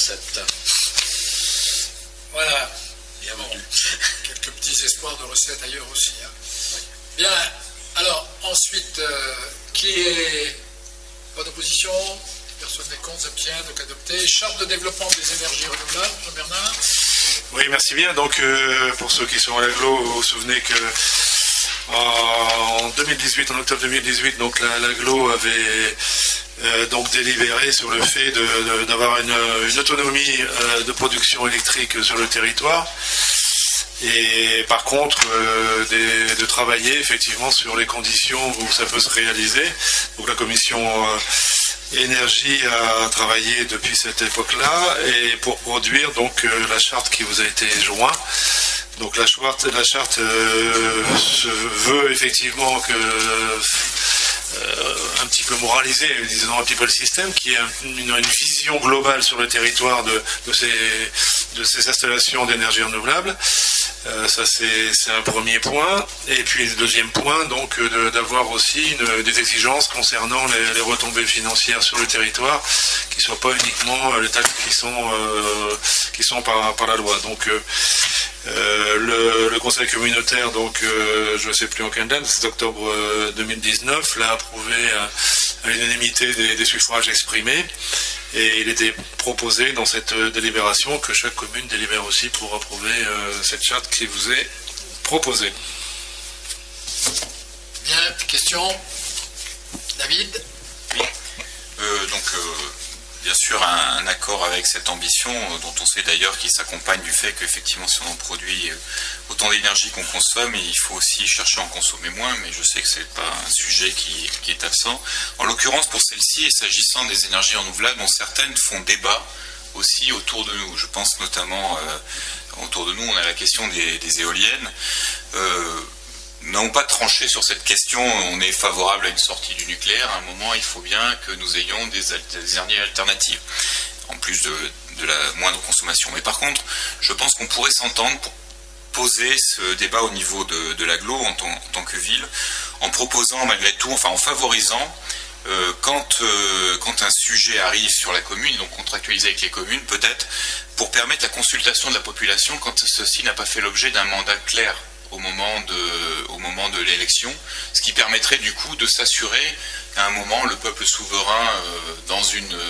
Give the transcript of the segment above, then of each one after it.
recettes. Voilà. Bienvenue. Quelques petits espoirs de recettes ailleurs aussi. Hein. Oui. Bien. Alors, ensuite, qui est... Pas d'opposition? Personne n'est contre, s'abstient, donc adopté. Charte de développement des énergies renouvelables, Jean-Bernard. Oui, merci bien. Donc, pour ceux qui sont à l'aglo, vous vous souvenez que en 2018, en octobre 2018, donc l'aglo avait donc délibéré sur le fait d'avoir une autonomie de production électrique sur le territoire. Et par contre, de travailler effectivement sur les conditions où ça peut se réaliser. Donc la commission énergie a travaillé depuis cette époque-là et pour produire donc la charte qui vous a été jointe. Donc la charte se veut effectivement que un petit peu moraliser, disons un petit peu le système, qui ait une vision globale sur le territoire de ces installations d'énergie renouvelable. Ça c'est un premier point. Et puis le deuxième point, donc d'avoir aussi des exigences concernant les retombées financières sur le territoire, qui ne soient pas uniquement les taxes qui sont par la loi. Donc le conseil communautaire, donc je ne sais plus en quelle date, c'est octobre 2019, l'a approuvé à l'unanimité des suffrages exprimés. Et il était proposé dans cette délibération que chaque commune délibère aussi pour approuver cette charte qui vous est proposée. Bien, question. David? Oui. Bien sûr, un accord avec cette ambition, dont on sait d'ailleurs qu'il s'accompagne du fait qu'effectivement, si on en produit autant d'énergie qu'on consomme, il faut aussi chercher à en consommer moins, mais je sais que ce n'est pas un sujet qui est absent. En l'occurrence, pour celle-ci, et s'agissant des énergies renouvelables, dont certaines font débat aussi autour de nous. Je pense notamment, autour de nous, on a la question des éoliennes. Nous n'avons pas tranché sur cette question, on est favorable à une sortie du nucléaire. À un moment, il faut bien que nous ayons des énergies alternatives, en plus de la moindre consommation. Mais par contre, je pense qu'on pourrait s'entendre pour poser ce débat au niveau de l'agglo en tant que ville, en proposant malgré tout, enfin en favorisant, quand un sujet arrive sur la commune, donc contractualiser avec les communes peut-être, pour permettre la consultation de la population quand ceci n'a pas fait l'objet d'un mandat clair au moment de l'élection, ce qui permettrait du coup de s'assurer qu'à un moment le peuple souverain dans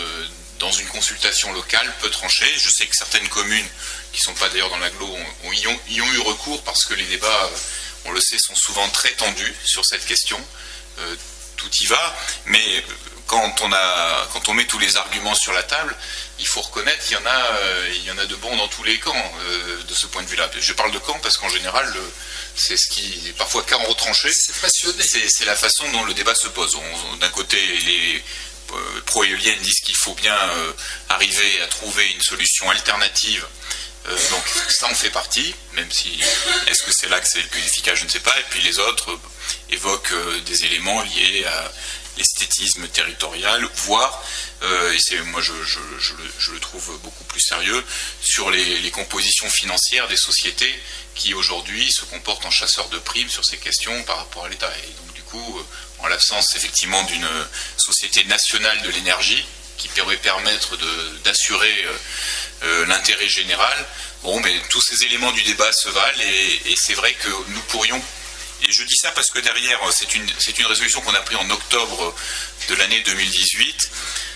une consultation locale peut trancher. Je sais que certaines communes qui ne sont pas d'ailleurs dans l'agglo y ont eu recours parce que les débats, on le sait, sont souvent très tendus sur cette question. Tout y va, mais quand on met tous les arguments sur la table, il faut reconnaître qu'il y en a de bons dans tous les camps de ce point de vue-là. Je parle de camps parce qu'en général, c'est ce qui, parfois, camps retranchés, c'est la façon dont le débat se pose. D'un côté, les pro-éoliennes disent qu'il faut bien arriver à trouver une solution alternative. Donc ça en fait partie, même si est-ce que c'est là que c'est le plus efficace, je ne sais pas. Et puis les autres évoquent des éléments liés à l'esthétisme territorial, voire, et moi je le trouve beaucoup plus sérieux, sur les compositions financières des sociétés qui aujourd'hui se comportent en chasseurs de primes sur ces questions par rapport à l'État. Et donc du coup, en l'absence effectivement d'une société nationale de l'énergie qui pourrait permettre d'assurer l'intérêt général, bon, mais tous ces éléments du débat se valent et c'est vrai que nous pourrions. Et je dis ça parce que derrière, c'est une résolution qu'on a prise en octobre de l'année 2018.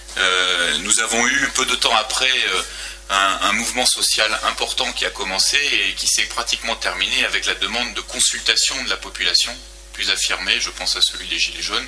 Nous avons eu, peu de temps après, un mouvement social important qui a commencé et qui s'est pratiquement terminé avec la demande de consultation de la population, plus affirmée, je pense à celui des Gilets jaunes.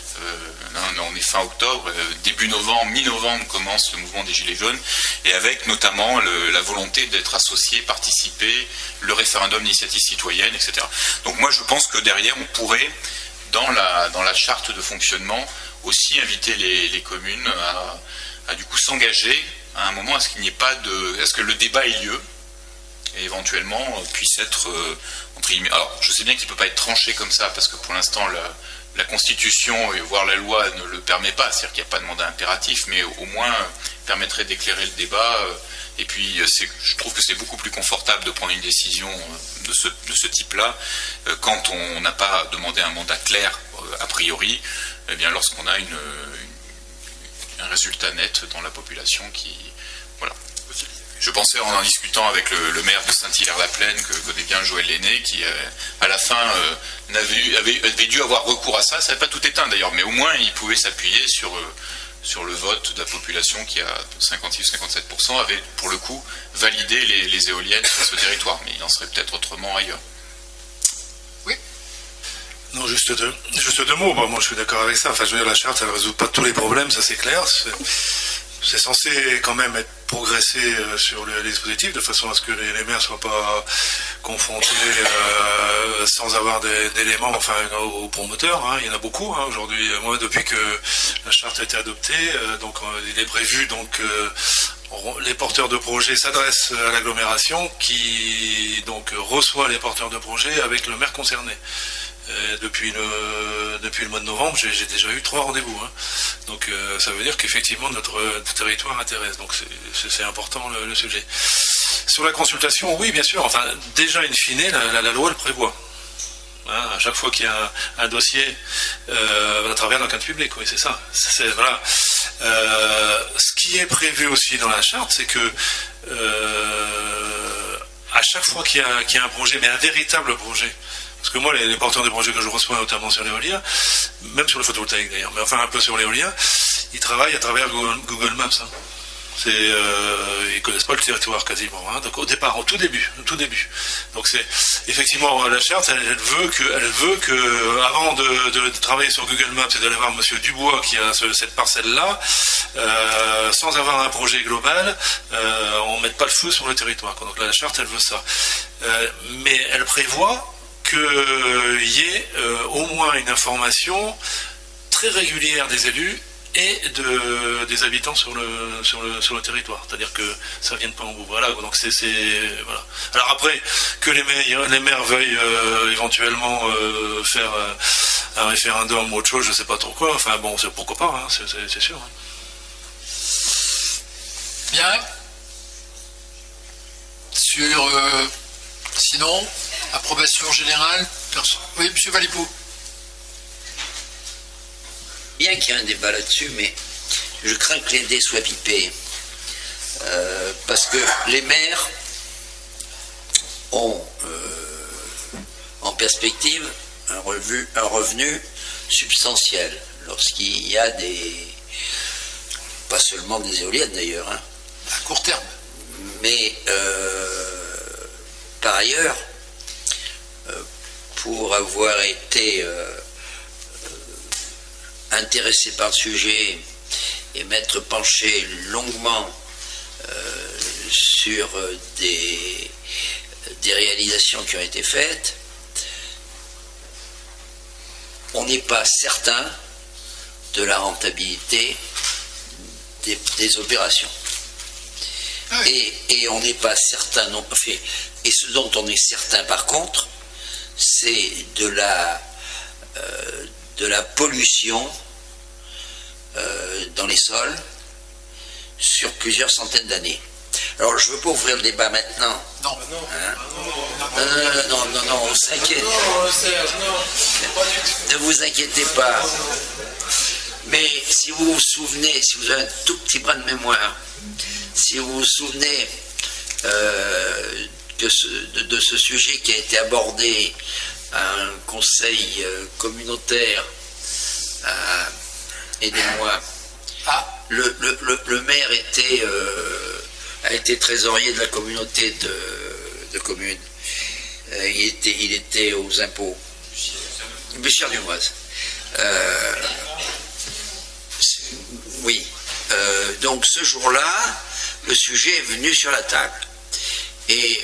Là, on est fin octobre, début novembre, mi-novembre commence le mouvement des Gilets jaunes, et avec notamment la volonté d'être associé, participer, le référendum d'initiative citoyenne, etc. Donc moi je pense que derrière on pourrait, dans la charte de fonctionnement, aussi inviter les communes à du coup s'engager à un moment à ce qu'il n'y ait pas à ce que le débat ait lieu, et éventuellement puisse être entre guillemets. Alors je sais bien qu'il ne peut pas être tranché comme ça, parce que pour l'instant la Constitution, voire la loi, ne le permet pas, c'est-à-dire qu'il n'y a pas de mandat impératif, mais au moins permettrait d'éclairer le débat. Et puis, je trouve que c'est beaucoup plus confortable de prendre une décision de ce type-là quand on n'a pas demandé un mandat clair, a priori, eh bien, lorsqu'on a un résultat net dans la population qui... Voilà. Je pensais en discutant avec le maire de Saint-Hilaire-la-Plaine, que connaît bien Joël Lenné, qui à la fin avait dû avoir recours à ça. Ça n'avait pas tout éteint d'ailleurs, mais au moins il pouvait s'appuyer sur le vote de la population qui, à 56-57%, avait pour le coup validé les éoliennes sur ce territoire. Mais il en serait peut-être autrement ailleurs. Oui. Non, juste deux mots. Bon, moi, je suis d'accord avec ça. Enfin, je veux dire, la charte, elle ne résout pas tous les problèmes, ça c'est clair. C'est censé quand même être progressé sur les dispositifs, de façon à ce que les maires ne soient pas confrontés sans avoir d'éléments, enfin, aux promoteurs. Hein. Il y en a beaucoup aujourd'hui. Moi, depuis que la charte a été adoptée, donc il est prévu donc les porteurs de projets s'adressent à l'agglomération qui donc reçoit les porteurs de projets avec le maire concerné. Depuis le mois de novembre, j'ai déjà eu 3 rendez-vous. Hein. Donc ça veut dire qu'effectivement notre territoire intéresse. Donc c'est important le sujet. Sur la consultation, oui bien sûr. Enfin déjà in fine, la loi le prévoit. Hein, à chaque fois qu'il y a un dossier à travers l'enquête publique, oui c'est ça. Voilà. Ce qui est prévu aussi dans la charte, c'est que à chaque fois qu'il y a un projet, mais un véritable projet. Parce que moi, les porteurs de projets que je reçois, notamment sur l'éolien, même sur le photovoltaïque d'ailleurs, mais enfin un peu sur l'éolien, ils travaillent à travers Google Maps. Hein. Ils connaissent pas le territoire quasiment. Hein. Donc au départ, au tout début. Donc c'est effectivement la charte, elle veut que avant de travailler sur Google Maps et d'aller voir Monsieur Dubois qui a cette parcelle-là, sans avoir un projet global, on ne mette pas le feu sur le territoire. Donc la charte, elle veut ça. Mais elle prévoit qu'il y ait au moins une information très régulière des élus et des habitants sur le territoire. C'est-à-dire que ça ne vienne pas en bout. Voilà, donc voilà. Alors après, que les maires veuillent éventuellement faire un référendum ou autre chose, je ne sais pas trop quoi, enfin bon, pourquoi pas, hein, c'est sûr. Hein. Bien. Sinon, approbation générale. Oui, M. Valipou. Bien qu'il y ait un débat là-dessus, mais je crains que les dés soient pipés. Parce que les maires ont en perspective un revenu substantiel lorsqu'il y a pas seulement des éoliennes d'ailleurs, hein, à court terme, mais par ailleurs, pour avoir été intéressé par le sujet et m'être penché longuement sur des réalisations qui ont été faites, on n'est pas certain de la rentabilité des opérations. Ah oui. Et on n'est pas certain non plus. Et ce dont on est certain par contre, c'est de la pollution dans les sols sur plusieurs centaines d'années. Alors je ne veux pas ouvrir le débat maintenant. Non. Hein? Non, on s'inquiète. Ne vous inquiétez pas. Mais si vous vous souvenez, si vous avez un tout petit brin de mémoire, si vous vous souvenez de ce sujet qui a été abordé à un conseil communautaire, aidez-moi, le maire a été trésorier de la communauté de communes. Il était aux impôts. Bussière-Dumoise. Oui. Donc ce jour-là, le sujet est venu sur la table. Et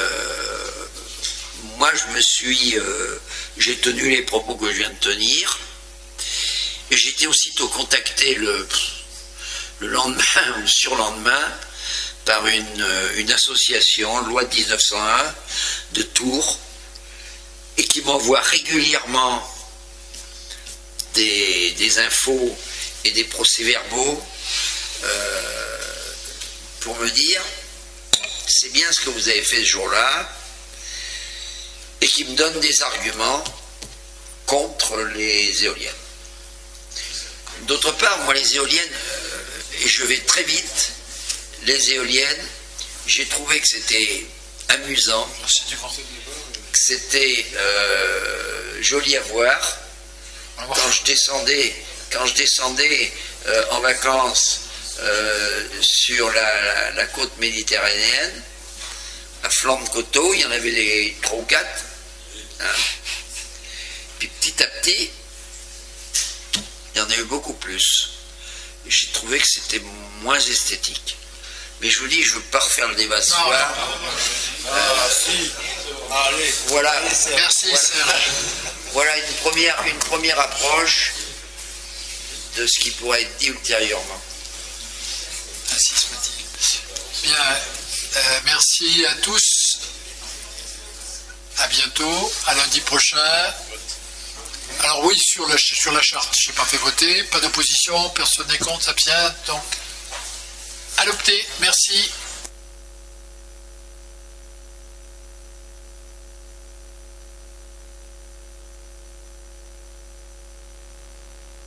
moi, j'ai tenu les propos que je viens de tenir. Et j'ai été aussitôt contacté le lendemain ou le surlendemain par une association, loi de 1901, de Tours, et qui m'envoie régulièrement des infos et des procès-verbaux pour me dire c'est bien ce que vous avez fait ce jour-là, et qui me donne des arguments contre les éoliennes. D'autre part, moi les éoliennes, et je vais très vite, les éoliennes, J'ai trouvé que c'était amusant, que c'était joli à voir. Quand je descendais en vacances sur la côte méditerranéenne, à flanc de coteau, il y en avait 3 ou 4. Hein. Puis petit à petit, il y en a eu beaucoup plus. J'ai trouvé que c'était moins esthétique. Mais je vous dis, je ne veux pas refaire le débat ce soir. Voilà. Merci, Serge. Voilà une première approche de ce qui pourrait être dit ultérieurement. Ainsi soit-il. Bien, merci à tous. À bientôt, à lundi prochain. Alors oui, sur la charte, je n'ai pas fait voter, pas d'opposition, personne n'est contre, s'abstient, donc adopté. Merci.